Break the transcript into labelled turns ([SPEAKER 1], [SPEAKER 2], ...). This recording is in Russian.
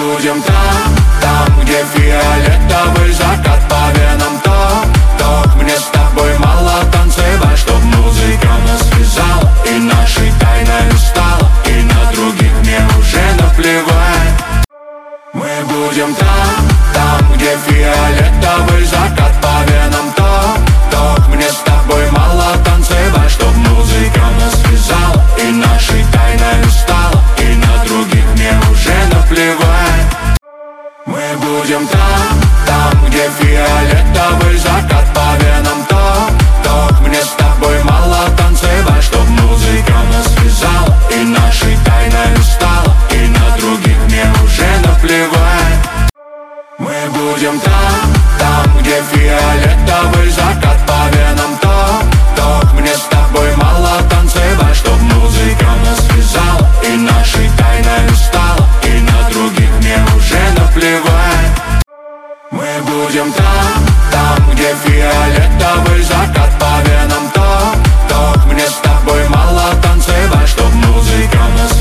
[SPEAKER 1] будем там, где фиолетовый закат по венам ток. Мне с тобой мало танцевать, чтоб музыка нас связала и нашей тайной стала, и на других мне уже наплевать. Мы будем там, где фиолетовый закат по венам ток. Мне с тобой мало танцевать, чтоб музыка нас связала и нашей тайной стала, и на других мне уже наплевать. Мы будем там, где фиолетовый закат по венам ток. Мне с тобой мало танцевать, чтоб музыка нас связала и нашей тайной стала, и на других мне уже наплевать. Мы будем там, где фиолетовый закат по венам ток. Мне с тобой мало танцевать, чтоб музыка нас связала и нашей тайной стала, и на других мне уже наплевать. Мы будем там.